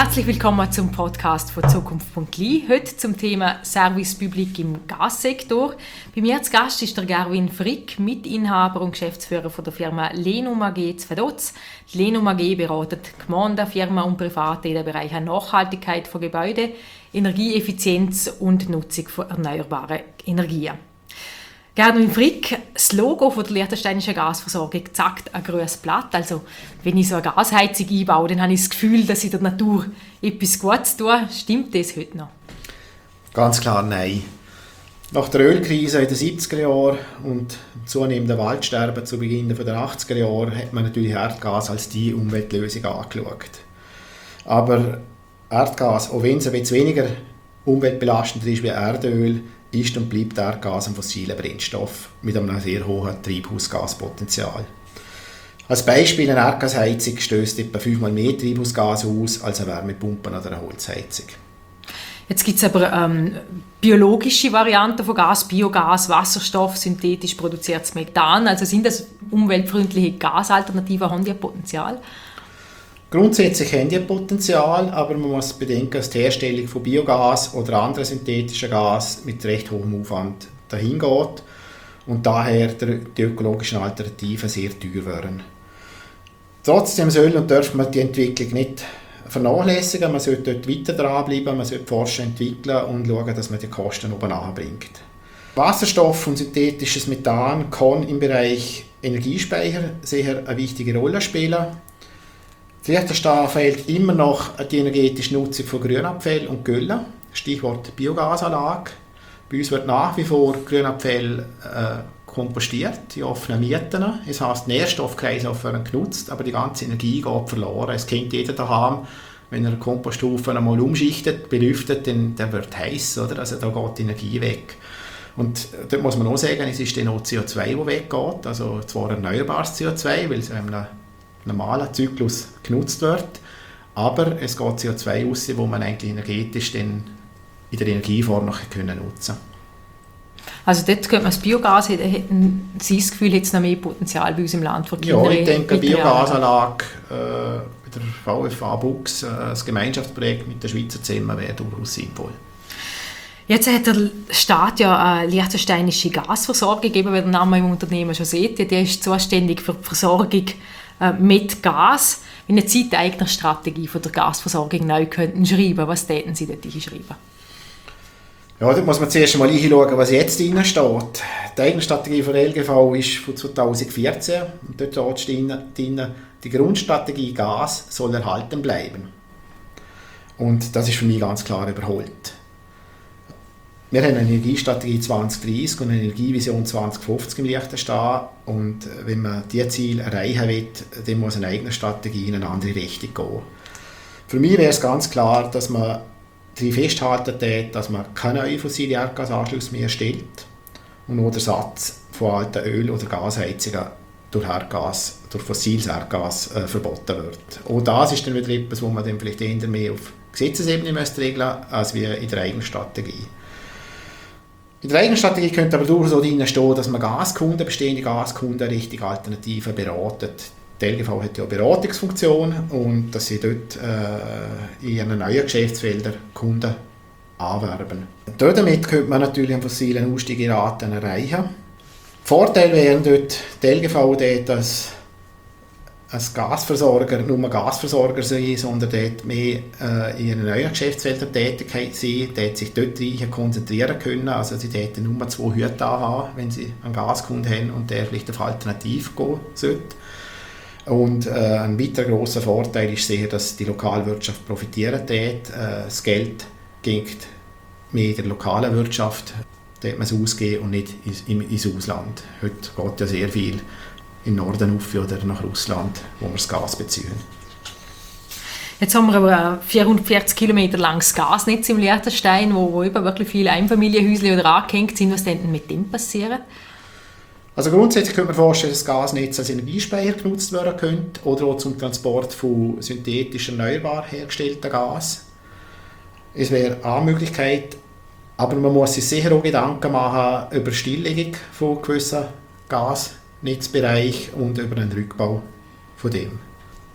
Herzlich willkommen zum Podcast von Zukunft.li. Heute zum Thema Service Public im Gassektor. Bei mir zu Gast ist der Gerwin Frick, Mitinhaber und Geschäftsführer von der Firma Lenum AG zu Vaduz. Die Lenum AG beratet Gemeinden, Firmen und Private in den Bereichen Nachhaltigkeit von Gebäuden, Energieeffizienz und Nutzung von erneuerbaren Energien. Gerwin Frick, das Logo von der Liechtensteinischen Gasversorgung zeigt ein grünes Blatt. Also, wenn ich so eine Gasheizung einbaue, dann habe ich das Gefühl, dass ich der Natur etwas Gutes tue. Stimmt das heute noch? Ganz klar nein. Nach der Ölkrise in den 70er Jahren und zunehmendem Waldsterben zu Beginn der 80er Jahre hat man natürlich Erdgas als die Umweltlösung angeschaut. Aber Erdgas, auch wenn es ein bisschen weniger umweltbelastend ist wie Erdöl, ist und bleibt Erdgas ein fossiler Brennstoff mit einem sehr hohen Treibhausgaspotenzial. Als Beispiel, eine Erdgasheizung stößt etwa 5-mal mehr Treibhausgase aus als eine Wärmepumpe oder eine Holzheizung. Jetzt gibt es aber biologische Varianten von Gas, Biogas, Wasserstoff, synthetisch produziertes Methan. Also sind das umweltfreundliche Gasalternativen, haben die Potenzial? Grundsätzlich haben die Potenzial, aber man muss bedenken, dass die Herstellung von Biogas oder anderen synthetischen Gas mit recht hohem Aufwand dahin geht und daher die ökologischen Alternativen sehr teuer wären. Trotzdem soll und darf man die Entwicklung nicht vernachlässigen, man sollte dort weiter dranbleiben, man sollte forschen, entwickeln und schauen, dass man die Kosten oben anbringt. Wasserstoff und synthetisches Methan kann im Bereich Energiespeicher sehr eine wichtige Rolle spielen. Liechtenstein fehlt immer noch die energetische Nutzung von Grünabfällen und Güllen. Stichwort Biogasanlage. Bei uns wird nach wie vor Grünabfall kompostiert, die offenen Mieten. Das heisst, Nährstoffkreislauf werden genutzt, aber die ganze Energie geht verloren. Es kennt jeder daheim, wenn er einen Komposthaufen einmal umschichtet, belüftet, dann wird es heiß, oder? Also da geht die Energie weg. Und dort muss man auch sagen, es ist dann auch CO2, das weggeht. Also zwar erneuerbares CO2, weil es einem normalen Zyklus genutzt wird, aber es geht CO2 raus, wo man eigentlich energetisch dann in der Energieform noch nutzen können. Also dort könnte man das Biogas, hätten Sie das Gefühl, jetzt noch mehr Potenzial bei uns im Land für Kinder? Ja, ich denke, eine Biogasanlage bei der VFA Bux, ein Gemeinschaftsprojekt mit der Schweizer zusammen wäre durchaus sinnvoll. Jetzt hat der Staat ja eine liechtensteinische Gasversorgung gegeben, wie der Name im Unternehmen schon sieht. Der ist zuständig für die Versorgung mit Gas. Wenn eine zeiteigene Strategie von der Gasversorgung neu könnten schreiben, was täten Sie dort schreiben? Ja, da muss man zuerst einmal hinschauen, was jetzt drin steht. Die eigene Strategie von der LGV ist von 2014 und dort steht drin, die Grundstrategie Gas soll erhalten bleiben. Und das ist für mich ganz klar überholt. Wir haben eine Energiestrategie 2030 und eine Energievision 2050 im Liechtenstein. Und wenn man diese Ziele erreichen will, dann muss eine eigene Strategie in eine andere Richtung gehen. Für mich wäre es ganz klar, dass man daran festhalten tät, dass man keine neuen fossilen Erdgasanschlüsse mehr stellt und auch der Satz von alten Öl- oder Gasheizungen durch Erdgas, durch fossiles Erdgas verboten wird. Auch das ist dann wieder etwas, wo man dann vielleicht eher mehr auf Gesetzesebene regeln müsste, als wie in der eigenen Strategie. In der eigenen Strategie könnte aber durchaus auch drin stehen, dass man Gaskunden, bestehende Gaskunden richtig Alternativen beratet. Die LGV hat ja eine Beratungsfunktion und dass sie dort in ihren neuen Geschäftsfeldern Kunden anwerben. Damit könnte man natürlich einen fossilen Ausstieg in Raten erreichen. Vorteil wären dort die LGV, dass als Gasversorger nur Gasversorger sein, sondern dort mehr in ihren neuen Geschäftsfeldern tätig sein, dort sich dort rein konzentrieren können. Also sie täten nur 2 Hüte haben, wenn sie einen Gaskunden haben und der vielleicht auf Alternativ gehen sollte. Und ein weiterer grosser Vorteil ist sehr, dass die Lokalwirtschaft profitieren tät. Das Geld geht mehr in der lokalen Wirtschaft, dort man es ausgeben und nicht ins Ausland. Heute geht ja sehr viel in den Norden auf oder nach Russland, wo wir das Gas beziehen. Jetzt haben wir aber ein 440 Kilometer langes Gasnetz im Liechtenstein, wo eben wirklich viele Einfamilienhäuschen oder angehängt sind. Was denn mit dem passieren? Also grundsätzlich könnte man vorstellen, dass das Gasnetz als Energiespeicher genutzt werden könnte oder auch zum Transport von synthetisch erneuerbar hergestelltem Gas. Es wäre eine Möglichkeit, aber man muss sich sicher auch Gedanken machen über die Stilllegung von gewissen Gasnetzbereichen und über den Rückbau von dem.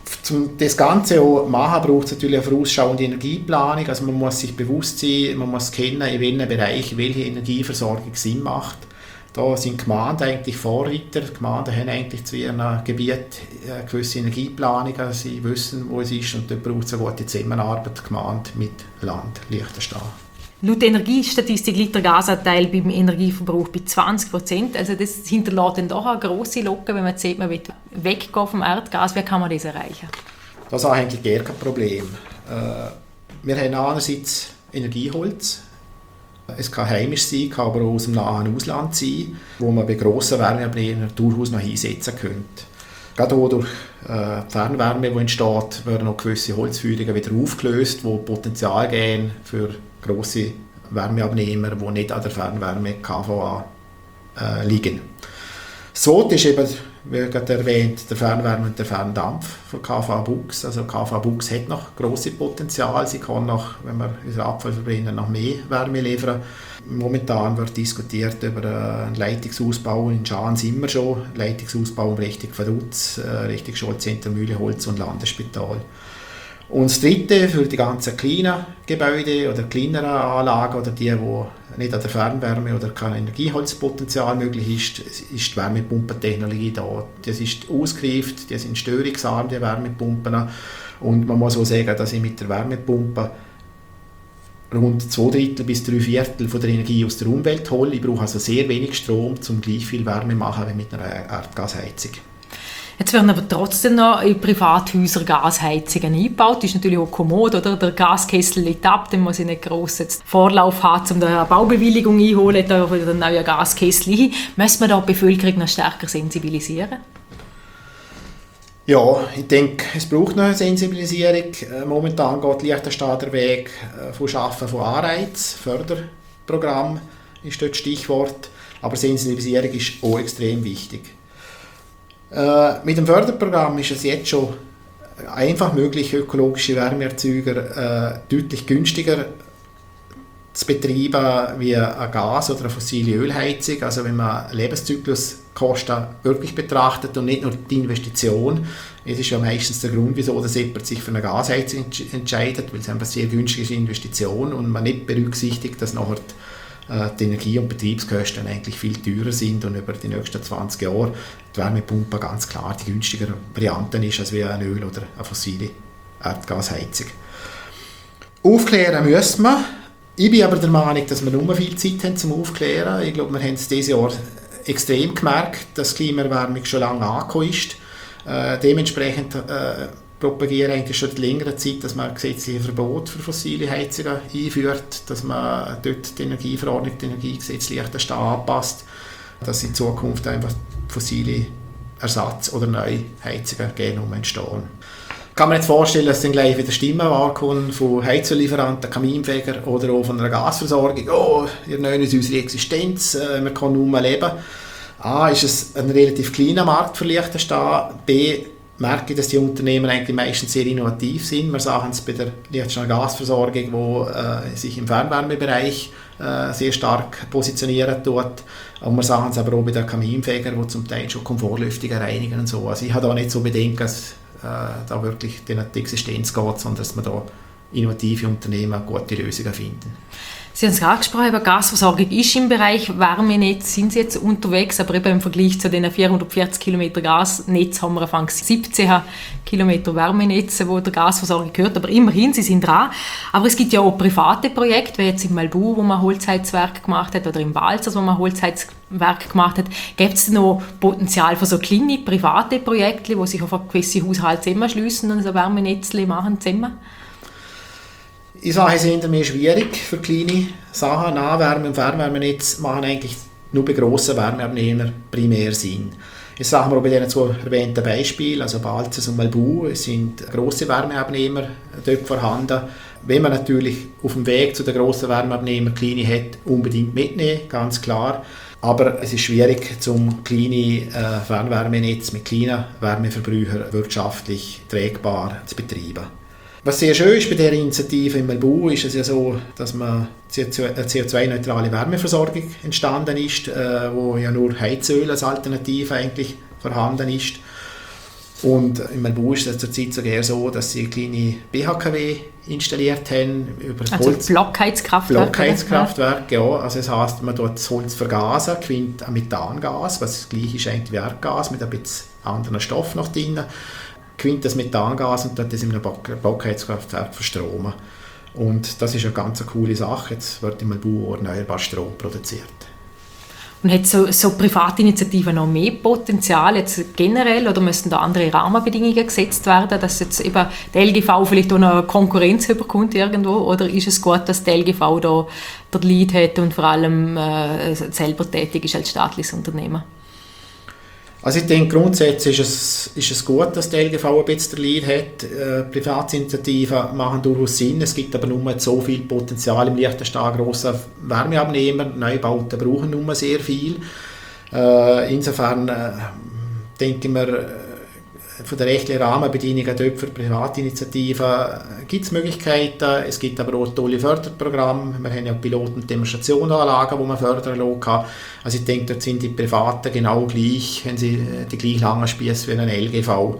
Um das Ganze auch zu machen, braucht es natürlich eine vorausschauende Energieplanung. Also man muss sich bewusst sein, man muss kennen, in welchem Bereich welche Energieversorgung Sinn macht. Da sind Gemeinden eigentlich Vorreiter. Die Gemeinden haben eigentlich zu ihrem Gebiet eine gewisse Energieplanung. Sie wissen, wo es ist, und dort braucht es eine gute Zusammenarbeit, Gemeinde mit Land, Liechtenstein. Laut Energiestatistik liegt der Gasanteil beim Energieverbrauch bei 20%. Also das hinterlässt dann doch eine grosse Locke, wenn man sieht, man will weggehen vom Erdgas. Wie kann man das erreichen? Das ist eigentlich gar kein Problem. Wir haben einerseits Energieholz. Es kann heimisch sein, kann aber auch aus dem nahen Ausland sein, wo man bei grossen Wärmeabnehmern durchaus noch einsetzen könnte. Gerade auch durch die Fernwärme, die entsteht, werden noch gewisse Holzfeuerungen wieder aufgelöst, die Potenzial geben für grosse Wärmeabnehmer, die nicht an der Fernwärme KVA liegen. Das Zweite ist eben, wie gerade erwähnt, der Fernwärme und der Ferndampf von KVA Bux. Also KVA Bux hat noch grosse Potenzial. Sie kann noch, wenn wir unseren Abfall verbrennen, noch mehr Wärme liefern. Momentan wird diskutiert über einen Leitungsausbau. In Schaan sind wir schon. Leitungsausbau Richtung Vaduz, Richtung Scholzcenter, Mühleholz und Landesspital. Und das Dritte, für die ganzen kleinen Gebäude oder kleineren Anlagen oder die nicht an der Fernwärme oder kein Energieholzpotenzial möglich ist die Wärmepumpentechnologie da. Das ist ausgereift, die sind störungsarm, die Wärmepumpen. Und man muss auch sagen, dass ich mit der Wärmepumpe rund 2/3 bis 3/4 von der Energie aus der Umwelt hole. Ich brauche also sehr wenig Strom, um gleich viel Wärme zu machen wie mit einer Erdgasheizung. Jetzt werden aber trotzdem noch in Privathäusern Gasheizungen eingebaut. Das ist natürlich auch kommod, oder? Der Gaskessel liegt ab, dann muss ich nicht gross Vorlauf haben, um eine Baubewilligung einholen, da wieder einen neuen Gaskessel ein. Müssen wir da die Bevölkerung noch stärker sensibilisieren? Ja, ich denke, es braucht noch eine Sensibilisierung. Momentan geht Liechtenstein der Weg von Schaffen von Anreiz, Förderprogramm ist dort Stichwort, aber Sensibilisierung ist auch extrem wichtig. Mit dem Förderprogramm ist es jetzt schon einfach möglich, ökologische Wärmeerzeuger deutlich günstiger zu betreiben wie ein Gas- oder eine fossile Ölheizung. Also wenn man Lebenszykluskosten wirklich betrachtet und nicht nur die Investition. Es ist ja meistens der Grund, wieso dass jemand sich für eine Gasheizung entscheidet, weil es einfach sehr günstig ist, Investition, und man nicht berücksichtigt, dass nachher die Energie- und Betriebskosten eigentlich viel teurer sind und über die nächsten 20 Jahre die Wärmepumpe ganz klar die günstigere Variante ist als wie ein Öl- oder eine fossile Erdgasheizung. Aufklären müssen wir. Ich bin aber der Meinung, dass wir nur viel Zeit haben zum Aufklären. Ich glaube, wir haben es dieses Jahr extrem gemerkt, dass die Klimaerwärmung schon lange angekommen ist. Dementsprechend propagiere eigentlich schon seit längerer Zeit, dass man ein gesetzliches Verbot für fossile Heizungen einführt, dass man dort die Energieverordnung, das Energiegesetz Liechtenstein anpasst, dass in Zukunft einfach fossile Ersatz- oder neue Heizungen entstehen. Kann man nicht vorstellen, dass dann gleich wieder Stimmen wahrkommen von Heizöllieferanten, Kaminfeger oder auch von einer Gasversorgung. Oh, ihr nennen uns unsere Existenz, wir können nur mehr leben. A, ist es ein relativ kleiner Markt für Liechtenstein. B, merke ich, dass die Unternehmen eigentlich meistens sehr innovativ sind. Wir sagen es bei der Liechtensteiner Gasversorgung, die sich im Fernwärmebereich sehr stark positionieren tut. Und wir sagen es aber auch bei den Kaminfegern, die zum Teil schon Komfortlüftungen reinigen und so. Also ich habe da nicht so Bedenken, dass da wirklich die Existenz geht, sondern dass wir da innovative Unternehmen gute Lösungen finden. Sie haben es angesprochen, aber Gasversorgung ist im Bereich Wärmenetz, sind Sie jetzt unterwegs, aber eben im Vergleich zu den 440 km Gasnetz haben wir Anfang 17 km Wärmenetze, wo der Gasversorgung gehört, aber immerhin, Sie sind dran. Aber es gibt ja auch private Projekte, wie jetzt in Malbu, wo man Holzheizwerk gemacht hat, oder in Balzers, wo man Holzheizwerk gemacht hat. Gibt es noch Potenzial für so kleine private Projekte, wo sich auf gewisse Haushalte zusammenschliessen und so Wärmenetzle machen zusammen? Ich sage, es ist mehr schwierig für kleine Sachen. Nahwärme und Fernwärmenetz machen eigentlich nur bei grossen Wärmeabnehmern primär Sinn. Jetzt sagen wir auch bei diesen zwei erwähnten Beispielen, also Balzers und Malbu, es sind grosse Wärmeabnehmer dort vorhanden. Wenn man natürlich auf dem Weg zu den grossen Wärmeabnehmern kleine hat, unbedingt mitnehmen, ganz klar. Aber es ist schwierig, zum kleine Fernwärmenetz mit kleinen Wärmeverbrauchern wirtschaftlich trägbar zu betreiben. Was sehr schön ist bei dieser Initiative in Malbu, ist es ja so, dass eine CO2-neutrale Wärmeversorgung entstanden ist, wo ja nur Heizöl als Alternative eigentlich vorhanden ist. Und in Melbourne ist es zurzeit sogar so, dass sie eine kleine BHKW installiert haben. Über das also Blockheizkraftwerk, ja. Also das heisst, man tut das Holz vergasen, gewinnt ein Methangas, was das gleiche ist eigentlich wie Erdgas, mit ein bisschen anderen Stoff noch drin, gewinnt das Methangas und tut das in einem Blockheizkraftwerk verstromen. Und das ist eine ganz coole Sache. Jetzt wird in Melbourne erneuerbarer Strom produziert. Und hat so Privatinitiativen noch mehr Potenzial jetzt generell oder müssten da andere Rahmenbedingungen gesetzt werden, dass jetzt eben die LGV vielleicht auch noch Konkurrenz überkommt irgendwo, oder ist es gut, dass die LGV da der Lead hat und vor allem selber tätig ist als staatliches Unternehmen? Also ich denke, grundsätzlich ist es gut, dass die LGV ein bisschen den Lead hat. Privatinitiativen machen durchaus Sinn. Es gibt aber nur so viel Potenzial im Liechtenstein, grosser Wärmeabnehmer. Neubauten brauchen nur sehr viel. Insofern denke ich mir, von den rechtlichen Rahmenbedingungen dort für Privatinitiativen gibt es Möglichkeiten. Es gibt aber auch tolle Förderprogramme. Wir haben ja Piloten- und Demonstrationsanlagen, die man fördern kann. Also ich denke, dort sind die Privaten genau gleich, wenn sie die gleich langen Spiesse wie ein LGV.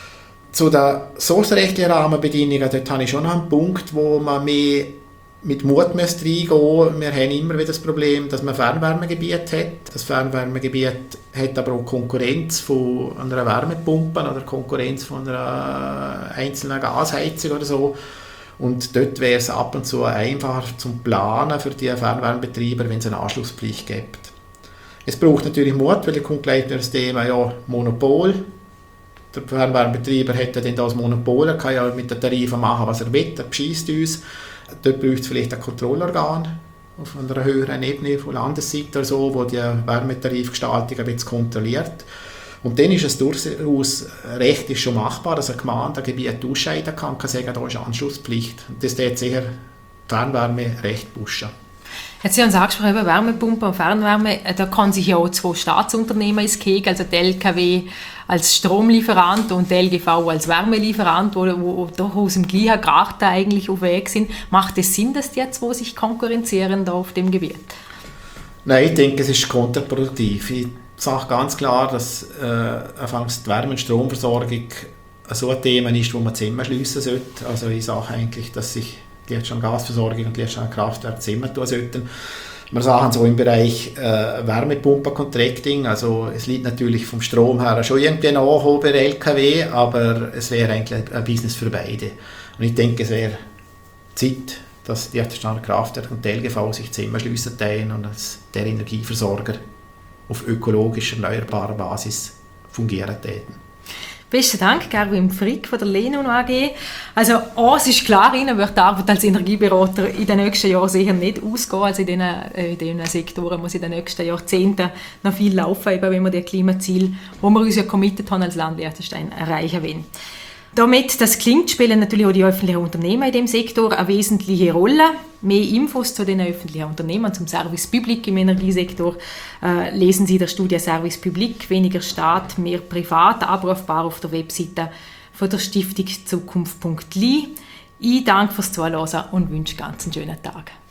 Zu den sourcerechtlichen Rahmenbedingungen, dort habe ich schon noch einen Punkt, wo man mehr mit Mut müsste reingehen. Wir haben immer wieder das Problem, dass man Fernwärmegebiet hat. Das Fernwärmegebiet hat aber auch Konkurrenz von einer Wärmepumpe oder Konkurrenz von einer einzelnen Gasheizung oder so. Und dort wäre es ab und zu einfacher zum Planen für die Fernwärmebetreiber, wenn es eine Anschlusspflicht gibt. Es braucht natürlich Mut, weil da kommt gleich das Thema ja, Monopol. Der Fernwärmebetreiber hat ja dann das Monopol, er kann ja mit den Tarifen machen, was er will, er bescheisst uns. Dort braucht es vielleicht ein Kontrollorgan auf einer höheren Ebene von Landesseite oder so, wo die Wärmetarifgestaltung ein bisschen kontrolliert. Und dann ist es durchaus rechtlich schon machbar, dass eine Gemeinde ein Gebiet ausscheiden kann sagen, da ist Anschlusspflicht. Und das wird sicher die Fernwärme recht pushen. Jetzt haben Sie angesprochen, Wärmepumpe und Fernwärme, da kann sich ja auch zwei Staatsunternehmen ins Keg, also die LKW als Stromlieferant und die LGV als Wärmelieferant, wo durchaus im gleichen Grad eigentlich auf Weg sind. Macht es Sinn, dass die zwei sich konkurrenzieren da auf dem Gebiet? Nein, ich denke, es ist kontraproduktiv. Ich sage ganz klar, dass die Wärme- und Stromversorgung so ein Thema ist, wo man zusammenschliessen sollte. Also ich sage eigentlich, dass sich die Gasversorgung und die Kraftwerke zusammentun sollten. Wir sagen so im Bereich Wärmepumpen-Contracting, also es liegt natürlich vom Strom her schon irgendwie nach bei LKW, aber es wäre eigentlich ein Business für beide. Und ich denke, es wäre Zeit, dass die Kraftwerke und die LGV sich zusammenschliessen und dass der Energieversorger auf ökologisch erneuerbarer Basis fungieren täten. Besten Dank, Gerwin Frick von der Lenun AG. Also, es ist klar, Ihnen wird die Arbeit als Energieberater in den nächsten Jahren sicher nicht ausgehen. Also in diesen Sektoren muss in den nächsten Jahrzehnten noch viel laufen, eben wenn wir die Klimaziele, wo wir uns ja committed haben als Land Liechtenstein, erreichen wollen. Damit das klingt, spielen natürlich auch die öffentlichen Unternehmen in diesem Sektor eine wesentliche Rolle. Mehr Infos zu den öffentlichen Unternehmen, zum Service Public im Energiesektor, lesen Sie in der Studie Service Public, weniger Staat, mehr Privat, abrufbar auf der Webseite von der Stiftung Zukunft.li. Ich danke fürs Zuhören und wünsche ganz einen schönen Tag.